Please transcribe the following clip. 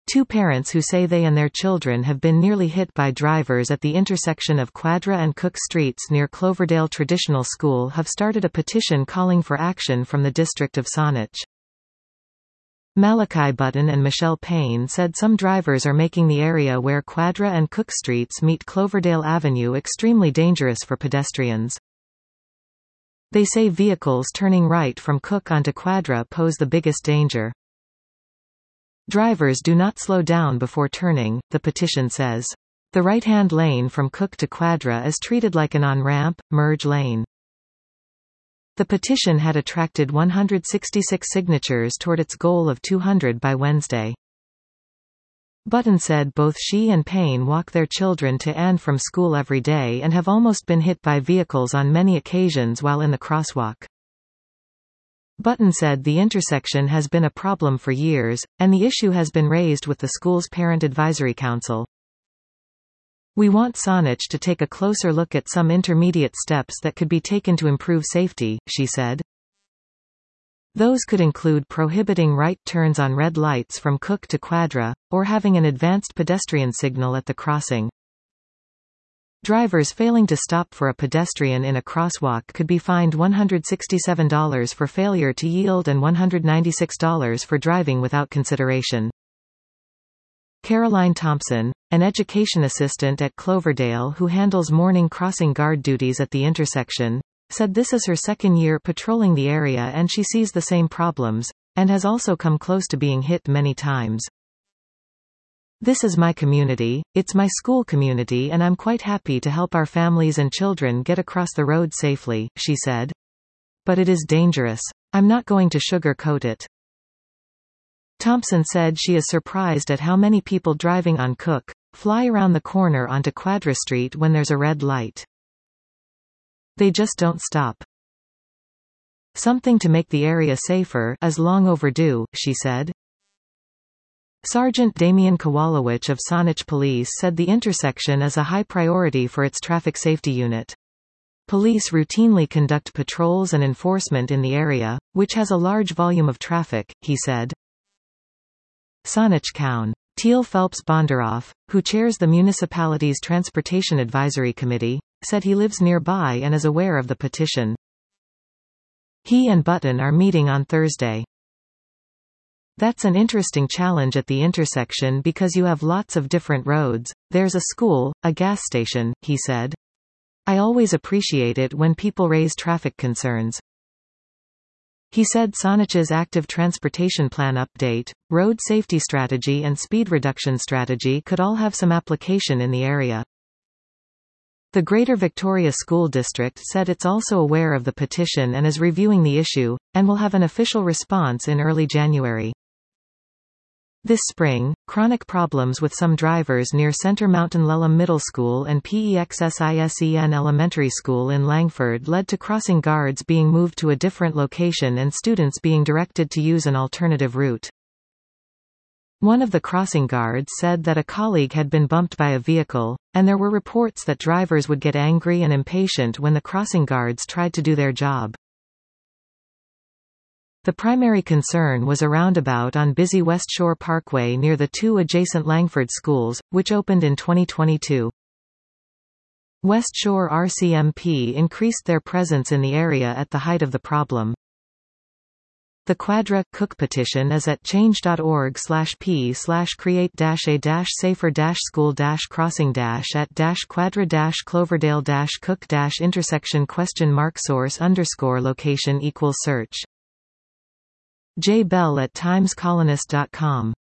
Two parents who say they and their children have been nearly hit by drivers at the intersection of Quadra and Cook Streets near Cloverdale Traditional School have started a petition calling for action from the district of Saanich. Malachi Button and Michelle Payne said some drivers are making the area where Quadra and Cook Streets meet Cloverdale Avenue extremely dangerous for pedestrians. They say vehicles turning right from Cook onto Quadra pose the biggest danger. Drivers do not slow down before turning, the petition says. The right-hand lane from Cook to Quadra is treated like an on-ramp, merge lane. The petition had attracted 166 signatures toward its goal of 200 by Wednesday. Button said both she and Payne walk their children to and from school every day and have almost been hit by vehicles on many occasions while in the crosswalk. Button said the intersection has been a problem for years, and the issue has been raised with the school's Parent Advisory Council. We want Saanich to take a closer look at some intermediate steps that could be taken to improve safety, she said. Those could include prohibiting right turns on red lights from Cook to Quadra, or having an advanced pedestrian signal at the crossing. Drivers failing to stop for a pedestrian in a crosswalk could be fined $167 for failure to yield and $196 for driving without consideration. Caroline Thompson, an education assistant at Cloverdale who handles morning crossing guard duties at the intersection, said this is her second year patrolling the area and she sees the same problems, and has also come close to being hit many times. This is my community, it's my school community, and I'm quite happy to help our families and children get across the road safely, she said. But it is dangerous. I'm not going to sugarcoat it. Thompson said she is surprised at how many people driving on Cook fly around the corner onto Quadra Street when there's a red light. They just don't stop. Something to make the area safer is long overdue, she said. Sergeant Damian Kowalowicz of Saanich Police said the intersection is a high priority for its traffic safety unit. Police routinely conduct patrols and enforcement in the area, which has a large volume of traffic, he said. Saanich Coun. Teal Phelps Bondaroff, who chairs the municipality's Transportation Advisory Committee, said he lives nearby and is aware of the petition. He and Button are meeting on Thursday. That's an interesting challenge at the intersection because you have lots of different roads, there's a school, a gas station, he said. I always appreciate it when people raise traffic concerns. He said Saanich's active transportation plan update, road safety strategy and speed reduction strategy could all have some application in the area. The Greater Victoria School District said it's also aware of the petition and is reviewing the issue, and will have an official response in early January. This spring, chronic problems with some drivers near Centre Mountain Lelum Middle School and PEXSISEN Elementary School in Langford led to crossing guards being moved to a different location and students being directed to use an alternative route. One of the crossing guards said that a colleague had been bumped by a vehicle, and there were reports that drivers would get angry and impatient when the crossing guards tried to do their job. The primary concern was a roundabout on busy West Shore Parkway near the two adjacent Langford schools, which opened in 2022. West Shore RCMP increased their presence in the area at the height of the problem. The Quadra Cook petition is at change.org/p/create-a-safer-school-crossing- at quadra-cloverdale-cook-intersection ?source_location =search. J. Bell at timescolonist.com